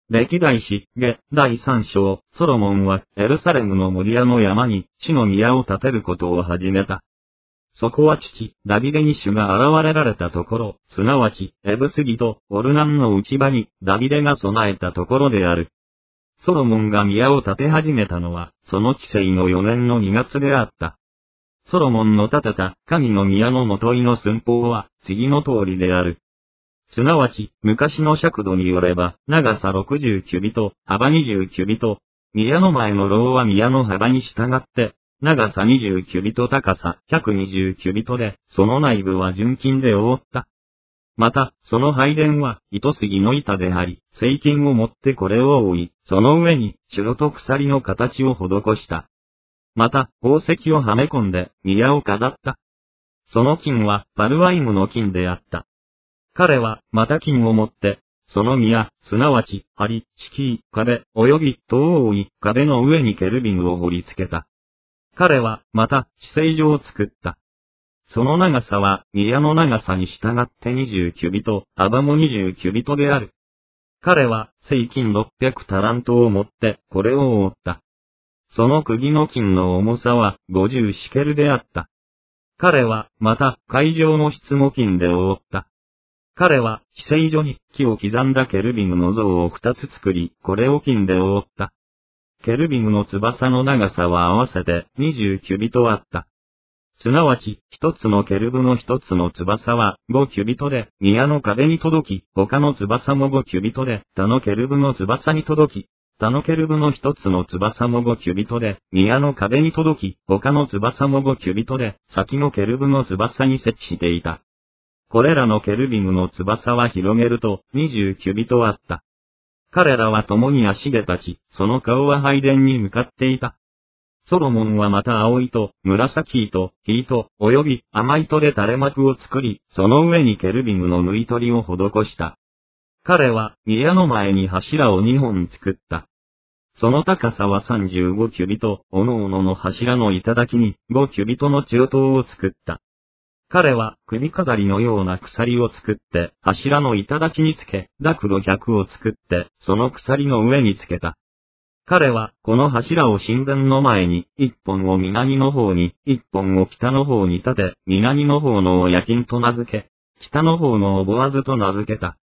歴代史下第3章、ソロモンはエルサレムのモリアの山に地の宮を建てることを始めた。そこは父、ダビデに主が現れられたところ、すなわち、エブスギとオルナンの内場にダビデが備えたところである。ソロモンが宮を建て始めたのは、その治世の4年の2月であった。ソロモンの建てた神の宮の元井の寸法は次の通りである。すなわち、昔の尺度によれば、長さ60キュビト、幅20キュビト。宮の前の廊は宮の幅に従って、長さ20キュビト高さ120キュビトで、その内部は純金で覆った。また、その拝殿は糸杉の板であり、製金をもってこれを覆い、その上に白と鎖の形を施した。また、宝石をはめ込んで宮を飾った。その金はパルワイムの金であった。彼はまた金をもって、その宮、すなわち、梁、敷居、壁、及び塔を覆い、壁の上にケルビムを掘り付けた。彼はまた、至聖所を作った。その長さは、宮の長さに従って20キュビト、幅も20キュビトである。彼は、精金600タラントを持って、これを覆った。その釘の金の重さは、50シケルであった。彼は、また、会場の質も金で覆った。彼は、至聖所に木を刻んだケルビムの像を2つ作り、これを金で覆った。ケルビムの翼の長さは合わせて20キュビトあった。すなわち、一つのケルブの一つの翼は5キュビトで宮の壁に届き、他の翼も5キュビトで他のケルブの翼に届き、他のケルブの一つの翼も5キュビトで宮の壁に届き、他の翼も5キュビトで先のケルブの翼に設置していた。これらのケルビムの翼は広げると20キュビトあった。彼らは共に足で立ち、その顔は拝殿に向かっていた。ソロモンはまた青糸、紫糸、火糸、及び甘糸で垂れ幕を作り、その上にケルビムの縫い取りを施した。彼は宮の前に柱を2本作った。その高さは35キュビト、おのおのの柱の頂に5キュビトの中塔を作った。彼は首飾りのような鎖を作って、柱の頂につけ、濁路100を作って、その鎖の上につけた。彼は、この柱を神殿の前に、一本を南の方に、一本を北の方に立て、南の方のをヤキンと名付け、北の方のをボアズと名付けた。